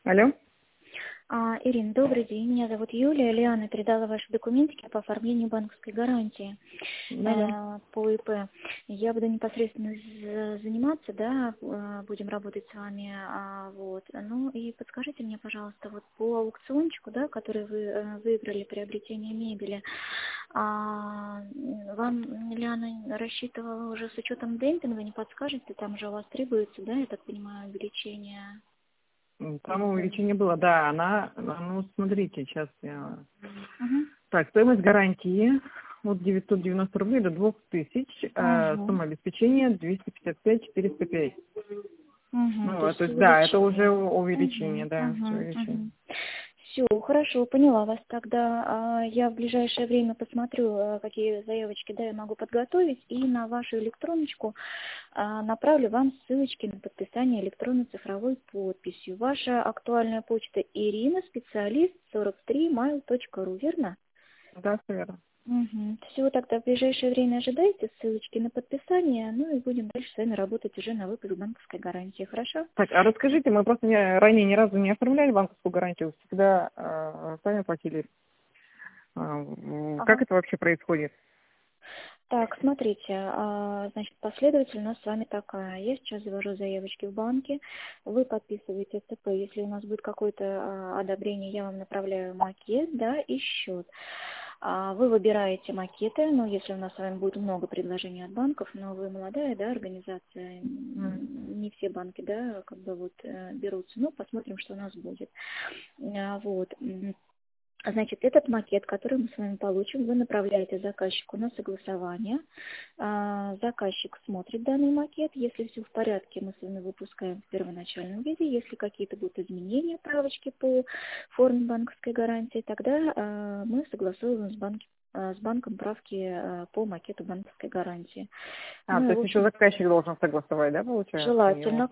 Алло. Ирина, добрый день. Меня зовут Юлия. Лиана передала ваши документики по оформлению банковской гарантии по ИП. Я буду непосредственно заниматься, да, будем работать с вами. Вот. Ну и подскажите мне, пожалуйста, вот по аукциончику, да, который вы выиграли приобретение мебели, вам Лиана рассчитывала уже с учетом демпинга, не подскажете, там же у вас требуется, да, я так понимаю, увеличение? Там увеличение было, да, ну, смотрите, сейчас я... Угу. Так, стоимость гарантии от 990 рублей до 2000, сумма обеспечения 255-405. Ну, то есть, да, это уже увеличение, увеличение. Все, хорошо, поняла вас. Тогда я в ближайшее время посмотрю, какие заявочки, да, я могу подготовить, и на вашу электроночку направлю вам ссылочки на подписание электронной цифровой подписью. Ваша актуальная почта Ирина, специалист 43mail.ru, верно? Да, все верно. Все, тогда в ближайшее время ожидайте ссылочки на подписание, ну и будем дальше с вами работать уже на выпуск банковской гарантии, хорошо? Так, а расскажите, мы просто ранее ни разу не оформляли банковскую гарантию, всегда сами платили. Как это вообще происходит? Так, смотрите, значит, последовательность у нас с вами такая. Я сейчас завожу заявочки в банке, вы подписываете ЦП. Если у нас будет какое-то одобрение, я вам направляю макет, да, и счет. Вы выбираете макеты, но если у нас с вами будет много предложений от банков, но вы молодая, да, организация, не все банки, да, как бы вот берутся. Ну, посмотрим, что у нас будет. Вот. Значит, этот макет, который мы с вами получим, вы направляете заказчику на согласование. Заказчик смотрит данный макет. Если все в порядке, мы с вами выпускаем в первоначальном виде. Если какие-то будут изменения, правочки по форме банковской гарантии, тогда мы согласовываем с банком правки по макету банковской гарантии. То есть еще заказчик должен согласовать, да, получается? Желательно,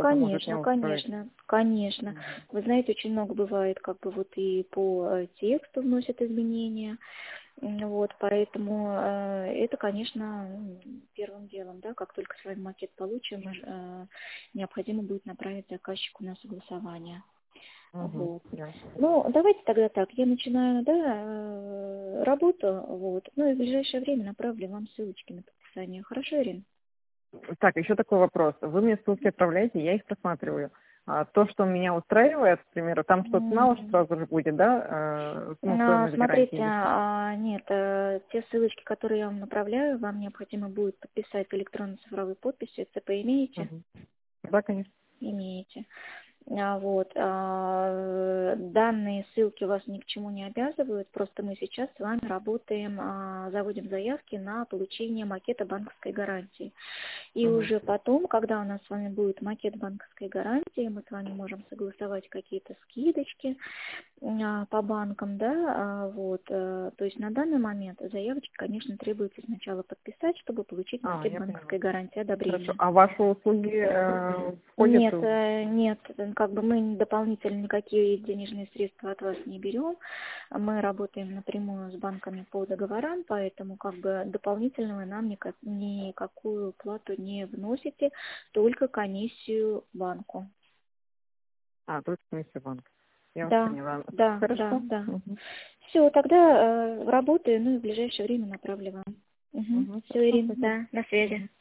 конечно. Вы знаете, очень много бывает, как бы вот и по тексту вносят изменения, вот, поэтому это, конечно, первым делом, да, как только с вами макет получим, необходимо будет направить заказчику на согласование. Вот. Ну, давайте тогда так, я начинаю, да, работу, вот, ну и в ближайшее время направлю вам ссылочки на подписание. Хорошо, Ирина? Так, еще такой вопрос. Вы мне ссылки отправляете, я их просматриваю. То, что меня устраивает, к примеру, там что-то мало сразу же будет, да? Смотрите, нет, те ссылочки, которые я вам направляю, вам необходимо будет подписать электронной цифровой подписью. ЦП имеете? Да, конечно. Имеете. Вот. Данные ссылки вас ни к чему не обязывают, просто мы сейчас с вами работаем, заводим заявки на получение макета банковской гарантии. И уже потом, когда у нас с вами будет макет банковской гарантии, мы с вами можем согласовать какие-то скидочки по банкам, да, вот. То есть на данный момент заявочки, конечно, требуется сначала подписать, чтобы получить макет банковской гарантии, одобрение. Хорошо. А ваши услуги входят? Нет, как бы мы дополнительно никакие денежные средства от вас не берем. Мы работаем напрямую с банками по договорам, поэтому как бы дополнительного нам никакую плату не вносите, только комиссию банку. Только комиссию банка. Я Да, вас поняла. да, Хорошо. да. Все, тогда работаю, ну и в ближайшее время направлю вам. Все, Ирина, да, на связи.